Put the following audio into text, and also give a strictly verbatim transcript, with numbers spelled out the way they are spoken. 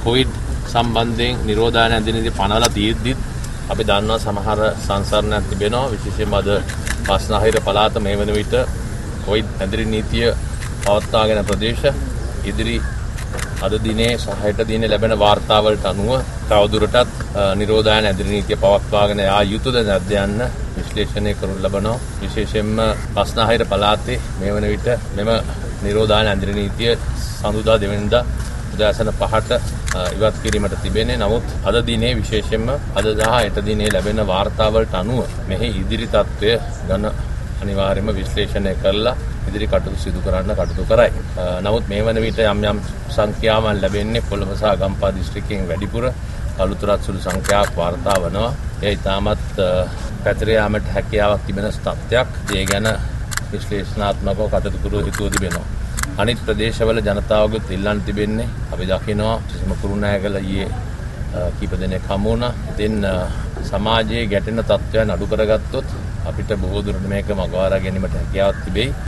Covid සම්බන්ධයෙන් නිරෝධායන ඇඳිනේදී පනවලා තියෙද්දිත් අපි දන්නවා සමහර සංසරණයක් තිබෙනවා. විශේෂයෙන්ම අද බස්නාහිර පළාත මේ වන විට කොවිඩ් ඇඳිරි නීතිය පවත්වාගෙන ප්‍රදේශ ඉදිරි අද දිනේ සහ හෙට දිනේ ලැබෙන වාර්තාවලට අනුව තවදුරටත් නිරෝධායන ඇඳිරි නීතිය පවත්වාගෙන යා යුතුද නැද්ද යන්න විශ්ලේෂණය කරනු ලබනවා. විශේෂයෙන්ම බස්නාහිර පළාතේ මේ වන විට මෙම නිරෝධායන ඇඳිරි නීතිය සඳුදා දෙවැනිදා උදෑසන පහට ඉවත් කිරීමට තිබෙන්නේ. නමුත් අද දිනේ විශේෂයෙන්ම අද දහ හෙට දිනේ ලැබෙන වාර්තාවලට අනුව මෙහි ඉදිරි තත්ත්වය ගැන අනිවාර්යයෙන්ම විශ්ලේෂණය කරලා ඉදිරි කටයුතු සිදු කරන්න කටයුතු කරයි. නමුත් මේ වන විට යම් යම් සංඛ්‍යාවන් ලැබෙන්නේ කොළඹ සහ ගම්පහ දිස්ත්‍රික්කයෙන් වැඩිපුර අලුතරත් සුළු සංඛ්‍යාවක් වාර්තා වෙනවා. ඒ ඉතාමත් පැතිර යාමට හැකියාවක් තිබෙන තත්ත්වයක්. ඒ ගැන විශ්ලේෂණාත්මකව කටයුතු කරු හිතුව තිබෙනවා. අනිත් ප්‍රදේශවල ජනතාවගෙත් ඉල්ලන්න තිබෙන්නේ අපි දකිනවා කිසිම කුරුණෑගල ඊයේ කීප දෙනෙක් හමු වුණා. ඉතින් සමාජයේ ගැටෙන තත්ත්වයන් අඩු කරගත්තොත් අපිට බොහෝ දුරට මේක මගහරවා ගැනීමට හැකියාවක් තිබෙයි.